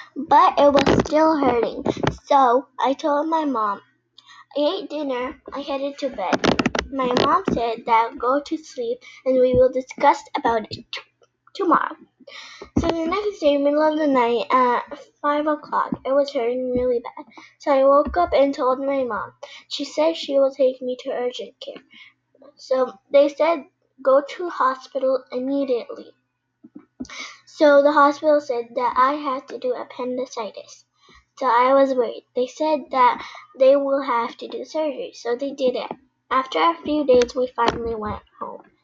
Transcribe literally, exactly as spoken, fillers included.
but it was still hurting. So I told my mom. I ate dinner. I headed to bed. My mom said that I'll go to sleep and we will discuss about it t- tomorrow. So the next day, middle of the night at five o'clock, it was hurting really bad. So I woke up and told my mom. She said she will take me to urgent care. So they said go to hospital immediately. So the hospital said that I had to do appendicitis. So I was worried. They said that they will have to do surgery. So they did it. After a few days, we finally went home.